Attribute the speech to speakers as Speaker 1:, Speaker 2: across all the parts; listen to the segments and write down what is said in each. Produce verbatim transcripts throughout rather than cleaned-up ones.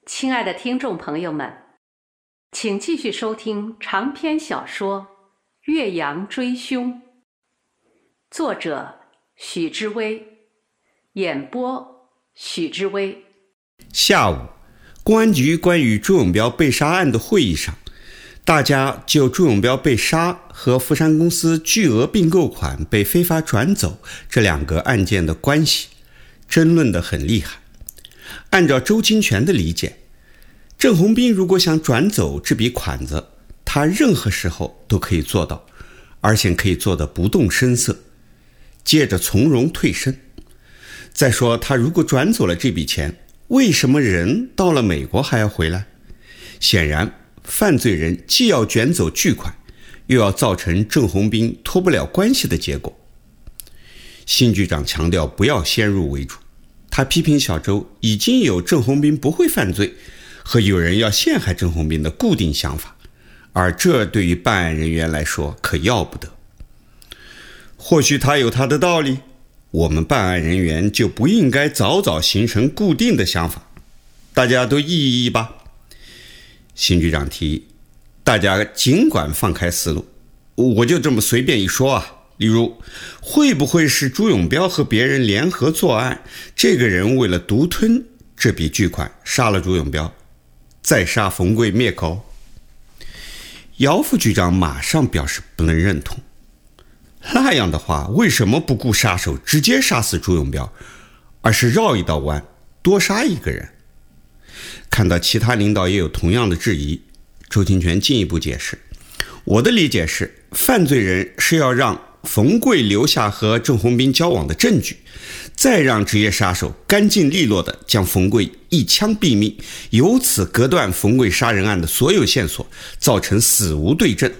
Speaker 1: 亲爱的听众朋友们，请继续收听长篇小说《岳阳追凶》，作者许知微，演播许知微。
Speaker 2: 下午，公安局关于朱永彪被杀案的会议上，大家就朱永彪被杀和福山公司巨额并购款被非法转走这两个案件的关系争论得很厉害。按照周清泉的理解，郑鸿斌如果想转走这笔款子，他任何时候都可以做到，而且可以做得不动声色，接着从容退身。再说他如果转走了这笔钱，为什么人到了美国还要回来？显然犯罪人既要卷走巨款，又要造成郑鸿斌脱不了关系的结果。辛局长强调不要先入为主，他批评小周已经有郑鸿斌不会犯罪和有人要陷害郑鸿斌的固定想法，而这对于办案人员来说可要不得。或许他有他的道理，我们办案人员就不应该早早形成固定的想法，大家都议一议吧。辛局长提议，大家尽管放开思路，我就这么随便一说啊。例如，会不会是朱永彪和别人联合作案，这个人为了独吞这笔巨款，杀了朱永彪，再杀冯贵灭口？姚副局长马上表示不能认同。那样的话，为什么不雇杀手直接杀死朱永彪，而是绕一道弯，多杀一个人？看到其他领导也有同样的质疑，周清泉进一步解释，我的理解是，犯罪人是要让冯贵留下和郑鸿斌交往的证据，再让职业杀手干净利落地将冯贵一枪毙命，由此隔断冯贵杀人案的所有线索，造成死无对证。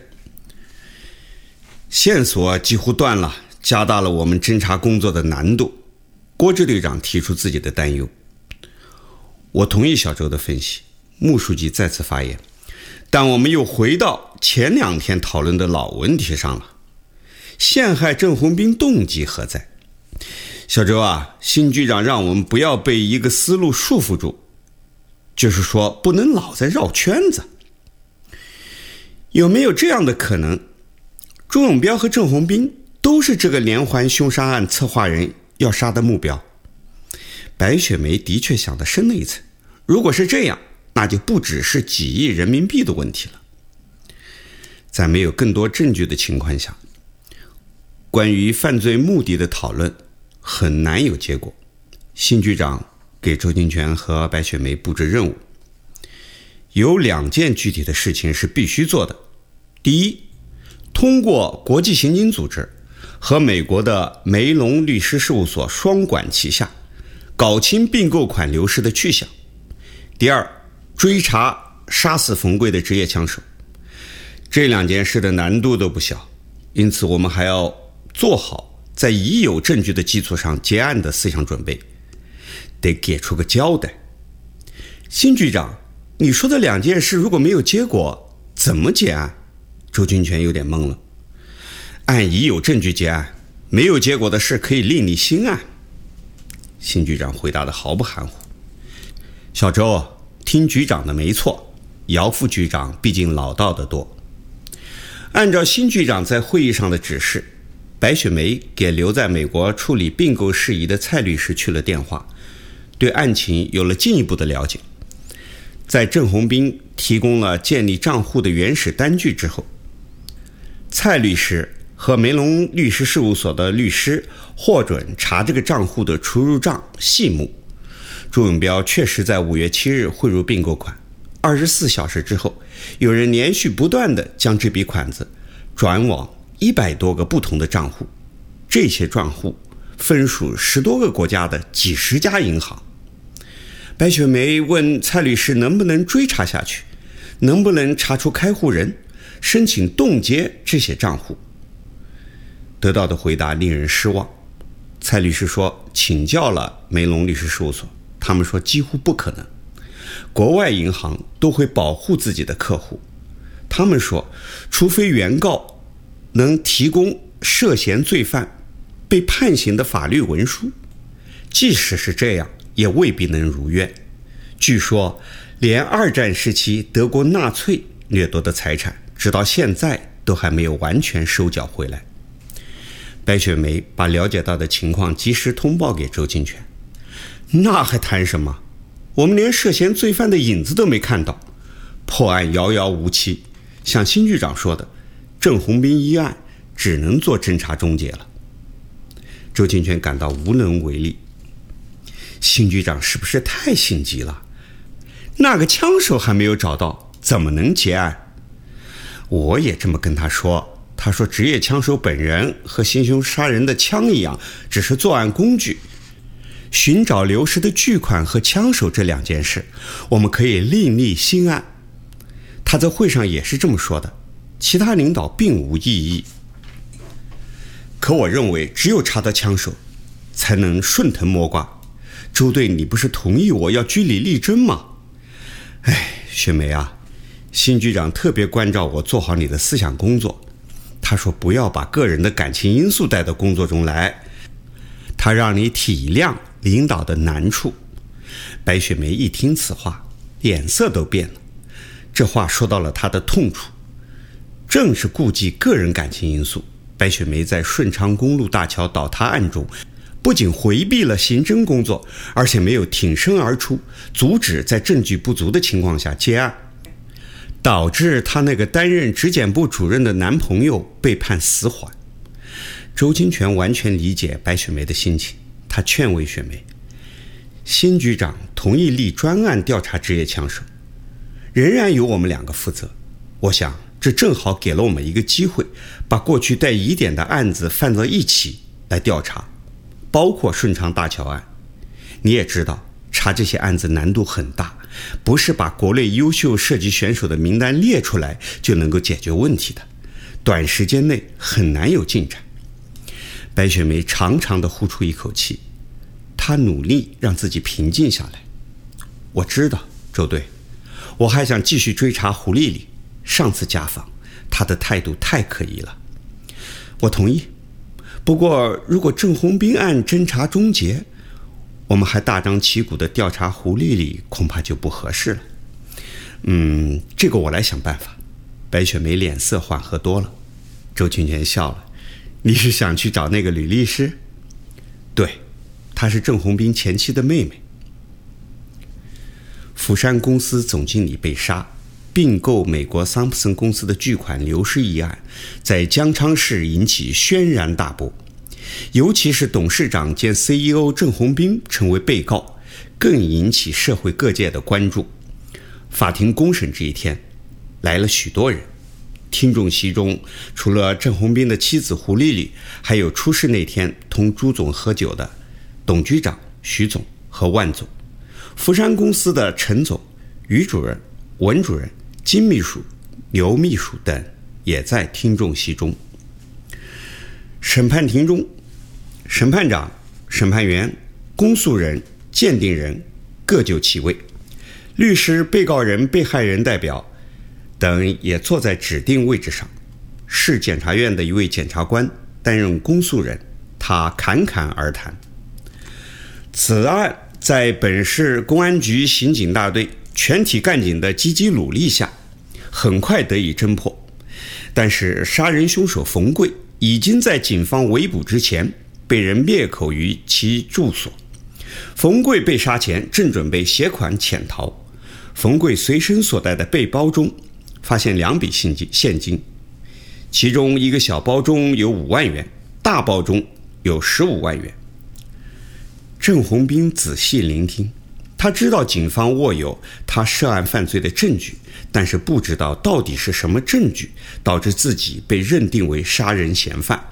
Speaker 2: 线索几乎断了，加大了我们侦查工作的难度。郭支队长提出自己的担忧。我同意小周的分析，穆书记再次发言，但我们又回到前两天讨论的老问题上了。陷害郑鸿斌动机何在？小周啊，辛局长让我们不要被一个思路束缚住，就是说不能老在绕圈子。有没有这样的可能，朱永彪和郑鸿斌都是这个连环凶杀案策划人要杀的目标？白雪梅的确想得深了一层，如果是这样，那就不只是几亿人民币的问题了。在没有更多证据的情况下，关于犯罪目的的讨论很难有结果。辛局长给周清泉和白雪梅布置任务，有两件具体的事情是必须做的。第一，通过国际刑警组织和美国的梅隆律师事务所双管齐下，搞清并购款流失的去向。第二，追查杀死冯贵的职业枪手。这两件事的难度都不小，因此我们还要做好在已有证据的基础上结案的思想准备，得给出个交代。辛局长，你说的两件事如果没有结果，怎么结案？周清泉有点懵了。按已有证据结案，没有结果的事可以另立新案。辛局长回答得毫不含糊。小周，听局长的没错，姚副局长毕竟老道得多。按照辛局长在会议上的指示，白雪梅给留在美国处理并购事宜的蔡律师去了电话，对案情有了进一步的了解。在郑鸿斌提供了建立账户的原始单据之后，蔡律师和梅隆律师事务所的律师获准查这个账户的出入账细目。朱永彪确实在五月七日汇入并购款，二十四小时之后，有人连续不断地将这笔款子转往一百多个不同的账户，这些账户分属十多个国家的几十家银行。白雪梅问蔡律师能不能追查下去，能不能查出开户人，申请冻结这些账户。得到的回答令人失望。蔡律师说请教了梅隆律师事务所，他们说几乎不可能，国外银行都会保护自己的客户。他们说除非原告能提供涉嫌罪犯被判刑的法律文书，即使是这样也未必能如愿。 据说连二战时期德国纳粹掠夺的财产，直到现在都还没有完全收缴回来。白雪梅把了解到的情况及时通报给周金泉。那还谈什么？我们连涉嫌罪犯的影子都没看到，破案遥遥无期。像辛局长说的，郑红兵一案只能做侦查终结了。周金泉感到无能为力。辛局长是不是太心急了？那个枪手还没有找到，怎么能结案？我也这么跟他说，他说职业枪手本人和行凶杀人的枪一样，只是作案工具。寻找流失的巨款和枪手这两件事，我们可以另立新案。他在会上也是这么说的，其他领导并无异议。可我认为只有查到枪手才能顺藤摸瓜。周队，你不是同意我要据理力争吗？哎，雪梅啊，辛局长特别关照我做好你的思想工作，他说不要把个人的感情因素带到工作中来，他让你体谅领导的难处。白雪梅一听此话，脸色都变了，这话说到了她的痛处。正是顾忌个人感情因素，白雪梅在顺昌公路大桥倒塌案中不仅回避了刑侦工作，而且没有挺身而出，阻止在证据不足的情况下接案，导致她那个担任质检部主任的男朋友被判死缓。周金泉完全理解白雪梅的心情，他劝慰雪梅，辛局长同意立专案调查职业枪手，仍然由我们两个负责。我想这正好给了我们一个机会，把过去带疑点的案子放在一起来调查，包括顺昌大桥案。你也知道，查这些案子难度很大，不是把国内优秀射击选手的名单列出来就能够解决问题的，短时间内很难有进展。白雪梅长长地呼出一口气，她努力让自己平静下来。我知道，周队，我还想继续追查胡丽丽。上次家访，她的态度太可疑了。我同意，不过如果郑红兵案侦查终结，我们还大张旗鼓地调查胡丽丽，恐怕就不合适了。嗯，这个我来想办法。白雪梅脸色缓和多了。周群泉笑了，你是想去找那个吕律师？对，她是郑红兵前妻的妹妹。釜山公司总经理被杀，并购美国桑普森公司的巨款流失一案，在江昌市引起轩然大波，尤其是董事长兼 C E O 郑红兵成为被告，更引起社会各界的关注。法庭公审这一天，来了许多人。听众席中，除了郑红兵的妻子胡丽丽，还有出事那天同朱总喝酒的董局长、徐总和万总，福山公司的陈总、于主任、文主任、金秘书、刘秘书等也在听众席中。审判庭中，审判长、审判员、公诉人、鉴定人各就其位，律师、被告人、被害人代表等也坐在指定位置上。市检察院的一位检察官担任公诉人，他侃侃而谈。此案在本市公安局刑警大队全体干警的积极努力下，很快得以侦破。但是杀人凶手冯贵已经在警方围捕之前被人灭口于其住所。冯贵被杀前正准备携款潜逃，冯贵随身所带的背包中发现两笔现金，其中一个小包中有五万元，大包中有十五万元。郑红兵仔细聆听，他知道警方握有他涉案犯罪的证据，但是不知道到底是什么证据导致自己被认定为杀人嫌犯。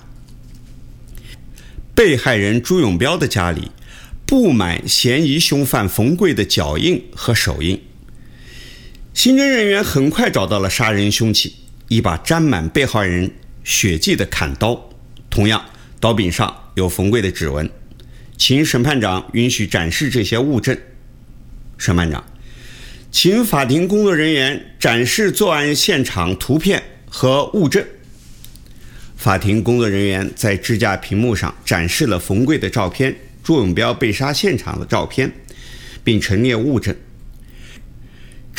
Speaker 2: 被害人朱永彪的家里布满嫌疑凶犯冯贵的脚印和手印。刑侦人员很快找到了杀人凶器，一把沾满被害人血迹的砍刀，同样刀柄上有冯贵的指纹。请审判长允许展示这些物证。审判长，请法庭工作人员展示作案现场图片和物证。法庭工作人员在支架屏幕上展示了冯贵的照片、朱永彪被杀现场的照片，并陈列物证。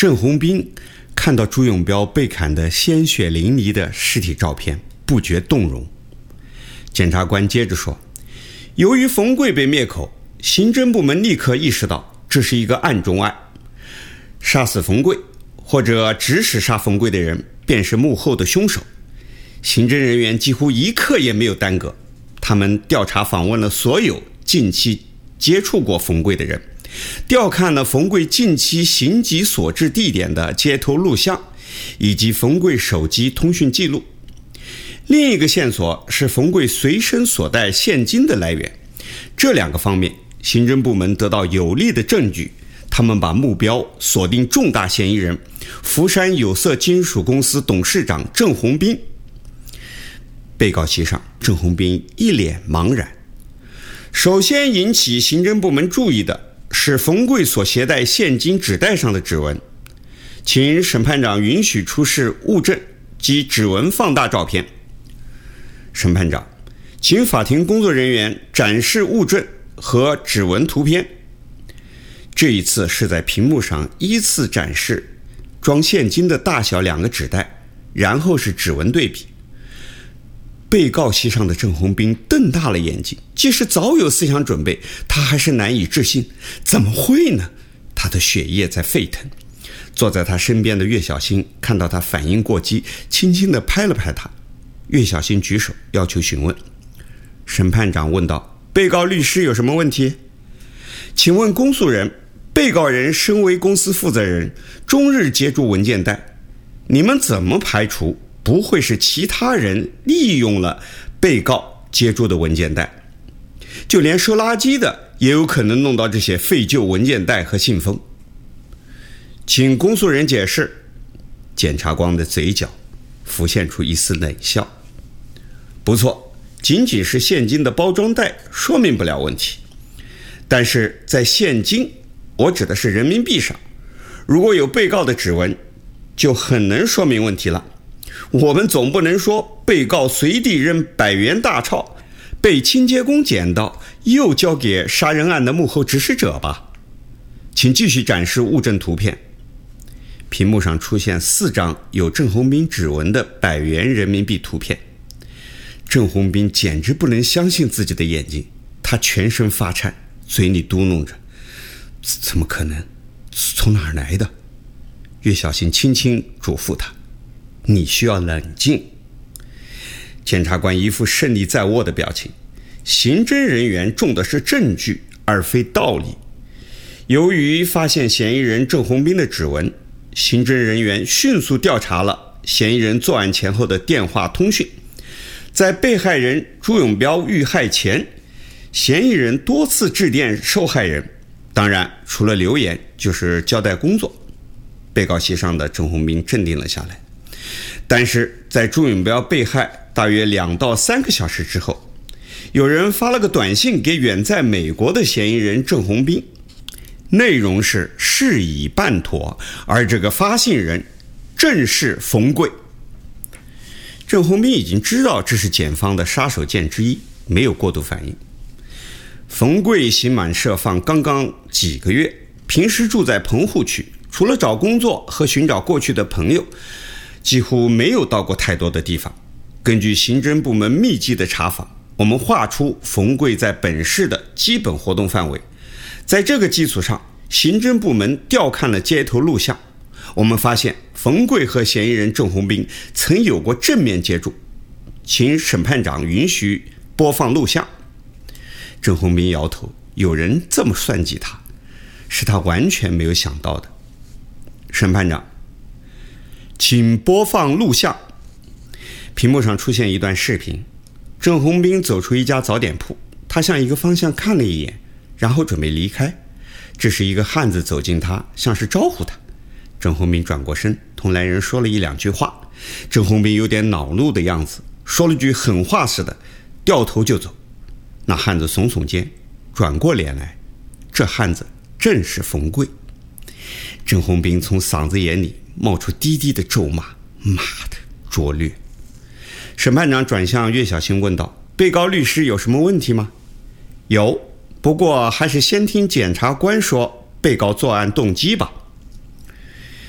Speaker 2: 郑红斌看到朱永彪被砍得鲜血淋漓的尸体照片，不觉动容。检察官接着说，由于冯贵被灭口，刑侦部门立刻意识到这是一个案中案，杀死冯贵或者指使杀冯贵的人便是幕后的凶手。刑侦人员几乎一刻也没有耽搁，他们调查访问了所有近期接触过冯贵的人，调看了冯贵近期行迹所至地点的街头录像，以及冯贵手机通讯记录。另一个线索是冯贵随身所带现金的来源，这两个方面刑侦部门得到有力的证据，他们把目标锁定重大嫌疑人福山有色金属公司董事长郑红斌。被告席上，郑红斌一脸茫然。首先引起刑侦部门注意的是冯贵所携带现金纸袋上的指纹，请审判长允许出示物证及指纹放大照片。审判长，请法庭工作人员展示物证和指纹图片。这一次是在屏幕上依次展示装现金的大小两个纸袋，然后是指纹对比。被告席上的郑红斌瞪大了眼睛，即使早有思想准备，他还是难以置信，怎么会呢？他的血液在沸腾。坐在他身边的岳小新看到他反应过激，轻轻地拍了拍他。岳小新举手要求询问。审判长问道，被告律师有什么问题？请问公诉人，被告人身为公司负责人，终日接触文件袋，你们怎么排除不会是其他人利用了被告接触的文件袋？就连收垃圾的也有可能弄到这些废旧文件袋和信封。请公诉人解释。检察官的嘴角浮现出一丝冷笑。不错，仅仅是现金的包装袋说明不了问题，但是在现金，我指的是人民币上，如果有被告的指纹，就很能说明问题了。我们总不能说被告随地扔百元大钞，被清洁工捡到又交给杀人案的幕后指使者吧？请继续展示物证图片。屏幕上出现四张有郑红斌指纹的百元人民币图片。郑红斌简直不能相信自己的眼睛，他全身发颤，嘴里嘟哝着，怎么可能？从哪儿来的？岳小新轻轻嘱咐他，你需要冷静。检察官一副胜利在握的表情。刑侦人员重的是证据而非道理。由于发现嫌疑人郑红斌的指纹，刑侦人员迅速调查了嫌疑人作案前后的电话通讯。在被害人朱永彪遇害前，嫌疑人多次致电受害人，当然除了留言就是交代工作。被告席上的郑红斌镇定了下来。但是在朱永彪被害大约两到三个小时之后，有人发了个短信给远在美国的嫌疑人郑红斌，内容是事已办妥，而这个发信人正是冯贵。郑红斌已经知道这是检方的杀手锏之一，没有过度反应。冯贵刑满释放刚刚几个月，平时住在棚户区，除了找工作和寻找过去的朋友，几乎没有到过太多的地方。根据刑侦部门密集的查访，我们画出冯贵在本市的基本活动范围。在这个基础上，刑侦部门调看了街头录像，我们发现冯贵和嫌疑人郑红斌曾有过正面接触。请审判长允许播放录像。郑红斌摇头，有人这么算计他，是他完全没有想到的。审判长，请播放录像。屏幕上出现一段视频，郑红斌走出一家早点铺，他向一个方向看了一眼，然后准备离开。这时一个汉子走近他，像是招呼他。郑红斌转过身，同来人说了一两句话。郑红斌有点恼怒的样子，说了句狠话似的，掉头就走。那汉子耸耸肩，转过脸来，这汉子正是冯贵。郑红斌从嗓子眼里冒出低低的咒骂，妈的，拙劣。审判长转向岳小新问道，被告律师有什么问题吗？有，不过还是先听检察官说被告作案动机吧。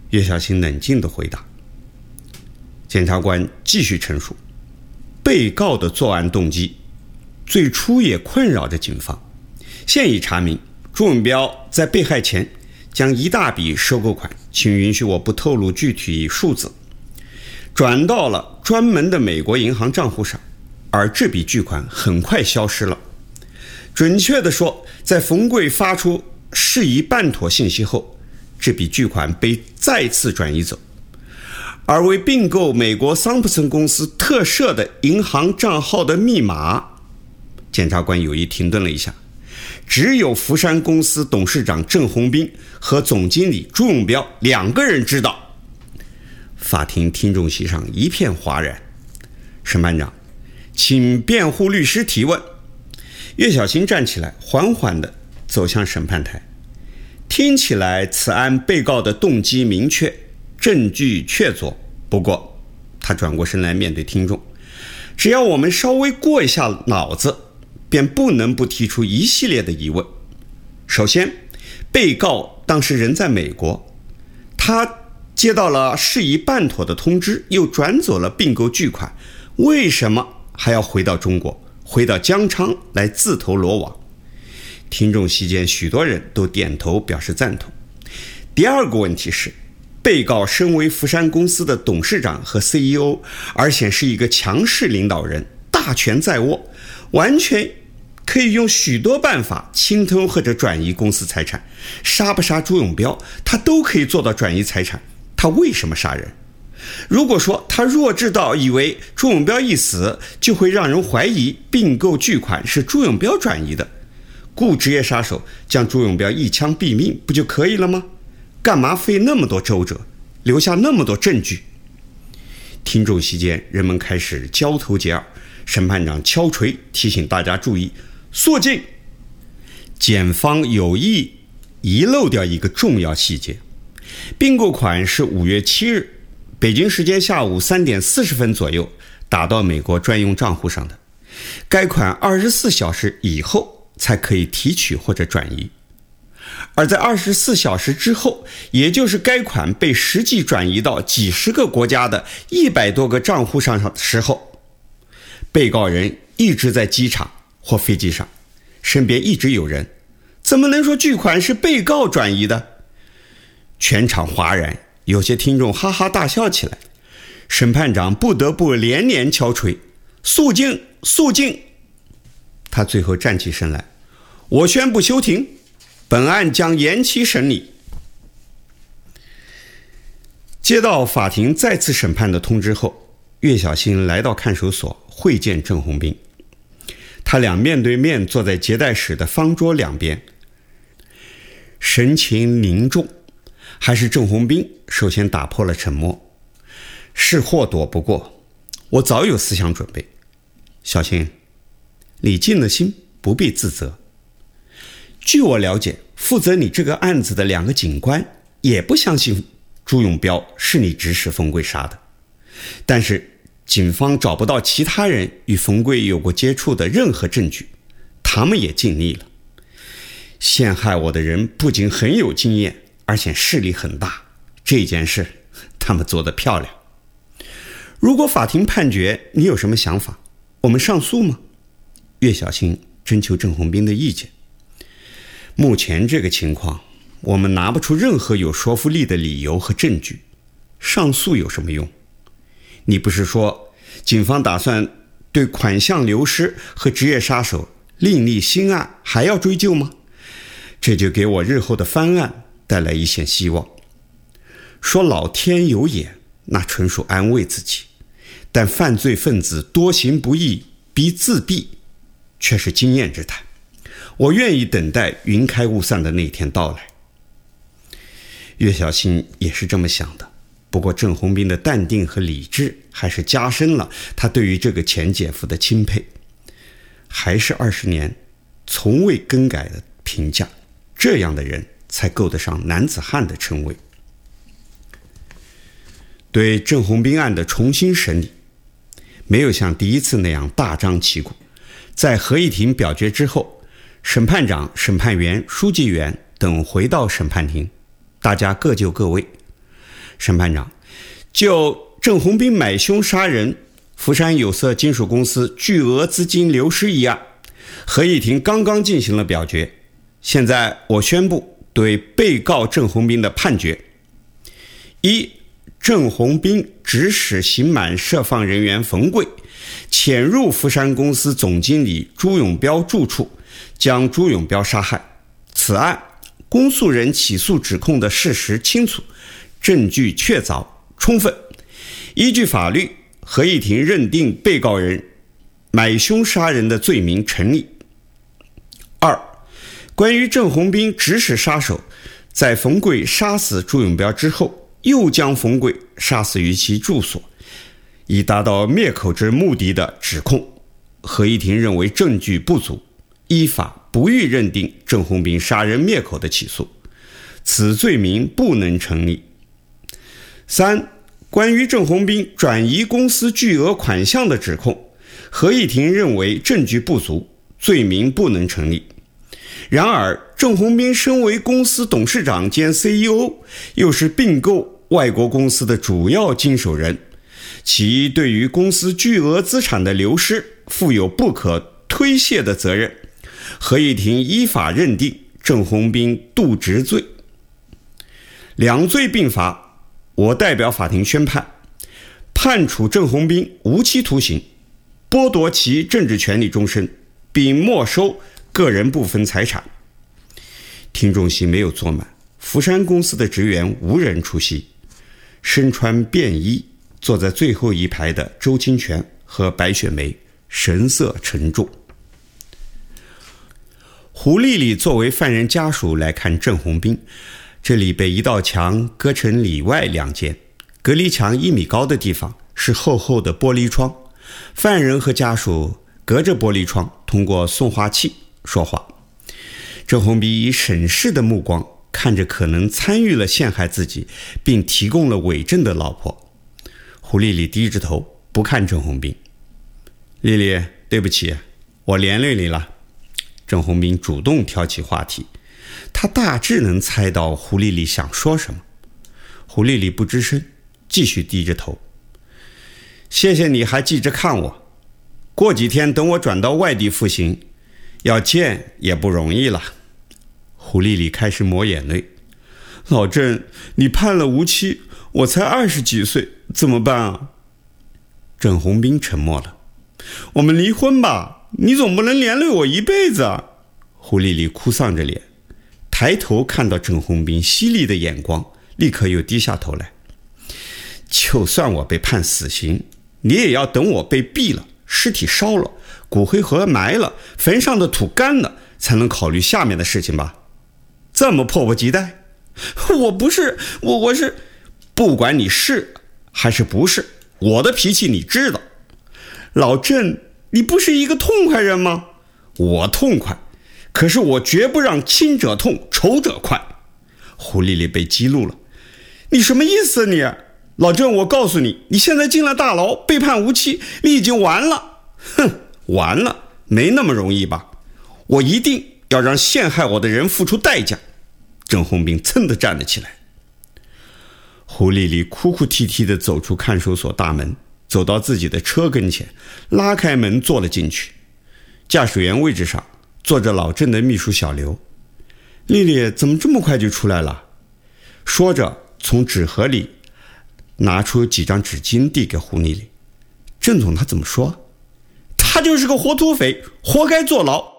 Speaker 2: 岳小新冷静地回答。检察官继续陈述，被告的作案动机最初也困扰着警方。现已查明，朱永彪在被害前将一大笔收购款，请允许我不透露具体数字，转到了专门的美国银行账户上，而这笔巨款很快消失了。准确地说，在冯贵发出事宜办妥信息后，这笔巨款被再次转移走，而为并购美国桑普森公司特设的银行账号的密码，检察官有意停顿了一下，只有福山公司董事长郑宏斌和总经理朱永彪两个人知道。法庭听众席上一片哗然。审判长，请辩护律师提问。岳小新站起来，缓缓地走向审判台。听起来此案被告的动机明确，证据确凿，不过他转过身来面对听众，只要我们稍微过一下脑子，便不能不提出一系列的疑问。首先，被告当时人在美国，他接到了事宜办妥的通知，又转走了并购巨款，为什么还要回到中国，回到江昌来自投罗网？听众席间许多人都点头表示赞同。第二个问题是，被告身为福山公司的董事长和 C E O， 而且是一个强势领导人，大权在握，完全可以用许多办法侵吞或者转移公司财产。杀不杀朱永彪，他都可以做到转移财产，他为什么杀人？如果说他弱智到以为朱永彪一死就会让人怀疑并购巨款是朱永彪转移的，雇职业杀手将朱永彪一枪毙命不就可以了吗？干嘛费那么多周折，留下那么多证据？听众席间人们开始交头接耳，审判长敲锤提醒大家注意，肃静。检方有意遗漏掉一个重要细节，并购款是五月七日北京时间下午三点四十分左右打到美国专用账户上的，该款二十四小时以后才可以提取或者转移。而在二十四小时之后，也就是该款被实际转移到几十个国家的一百多个账户上的时候，被告人一直在机场或飞机上，身边一直有人，怎么能说巨款是被告转移的？全场哗然，有些听众哈哈大笑起来。审判长不得不连连敲锤，肃静，肃静。他最后站起身来，我宣布休庭，本案将延期审理。接到法庭再次审判的通知后，岳小新来到看守所会见郑宏斌。他俩面对面坐在接待室的方桌两边，神情凝重。还是郑宏斌首先打破了沉默，是祸躲不过，我早有思想准备。小新，你尽了心，不必自责。据我了解，负责你这个案子的两个警官也不相信朱永彪是你指使冯贵杀的，但是警方找不到其他人与冯贵有过接触的任何证据，他们也尽力了。陷害我的人不仅很有经验，而且势力很大，这件事他们做得漂亮。如果法庭判决，你有什么想法？我们上诉吗？岳小新征求郑宏斌的意见。目前这个情况，我们拿不出任何有说服力的理由和证据，上诉有什么用？你不是说警方打算对款项流失和职业杀手另立新案还要追究吗？这就给我日后的翻案带来一线希望。说老天有眼，那纯属安慰自己，但犯罪分子多行不义必自毙，却是经验之谈。我愿意等待云开雾散的那天到来。岳小新也是这么想的，不过郑宏斌的淡定和理智还是加深了他对于这个前姐夫的钦佩。还是二十年从未更改的评价，这样的人才够得上男子汉的称谓。对郑宏斌案的重新审理，没有像第一次那样大张旗鼓。在合议庭表决之后，审判长、审判员、书记员等回到审判庭，大家各就各位。 审判长，就郑宏斌买凶杀人、福山有色金属公司巨额资金流失一案，合议庭刚刚进行了表决。现在我宣布对被告郑宏斌的判决：一、郑宏斌指使刑满释放人员冯贵潜入福山公司总经理朱永标住处，将朱永标杀害。此案公诉人起诉指控的事实清楚，证据确凿充分，依据法律，合议庭认定被告人买凶杀人的罪名成立。二、关于郑宏斌指使杀手在冯贵杀死朱永标之后，又将冯贵杀死于其住所，以达到灭口之目的的指控，合议庭认为证据不足，依法不予认定郑宏斌杀人灭口的起诉，此罪名不能成立。三、关于郑宏斌转移公司巨额款项的指控，合议庭认为证据不足，罪名不能成立。然而，郑宏斌身为公司董事长兼 C E O， 又是并购外国公司的主要经手人，其对于公司巨额资产的流失负有不可推卸的责任。合议庭依法认定郑宏斌渎职罪。两罪并罚，我代表法庭宣判，判处郑宏斌无期徒刑，剥夺其政治权利终身，并没收个人部分财产。听众席没有坐满，福山公司的职员无人出席。身穿便衣坐在最后一排的周清泉和白雪梅神色沉重。胡丽丽作为犯人家属来看郑宏斌，这里被一道墙隔成里外两间，隔离墙一米高的地方是厚厚的玻璃窗，犯人和家属隔着玻璃窗通过送话器说话。郑宏斌以审视的目光看着可能参与了陷害自己并提供了伪证的老婆。胡丽丽低着头不看郑宏斌。丽丽，对不起，我连累你了。郑宏斌主动挑起话题，他大致能猜到胡丽丽想说什么。胡丽丽不吱声，继续低着头。谢谢你还记着看我，过几天等我转到外地服刑，要见也不容易了。胡丽丽开始抹眼泪。老郑，你判了无期，我才二十几岁，怎么办啊？郑宏斌沉默了。我们离婚吧，你总不能连累我一辈子啊！胡丽丽哭丧着脸，抬头看到郑宏斌犀利的眼光，立刻又低下头来。就算我被判死刑，你也要等我被毙了，尸体烧了，骨灰盒埋了，坟上的土干了，才能考虑下面的事情吧？这么迫不及待？我不是，我我是，不管你是还是不是，我的脾气你知道。老郑，你不是一个痛快人吗？我痛快，可是我绝不让亲者痛，仇者快。胡丽丽被激怒了。你什么意思你？老郑，我告诉你，你现在进了大牢，被判无期，你已经完了。哼，完了，没那么容易吧？我一定要让陷害我的人付出代价。郑宏斌噌地站了起来。胡丽丽哭哭啼啼地走出看守所大门，走到自己的车跟前，拉开门坐了进去。驾驶员位置上坐着老郑的秘书小刘。丽丽怎么这么快就出来了？说着从纸盒里拿出几张纸巾递给胡丽丽。郑总他怎么说？他就是个活土匪，活该坐牢。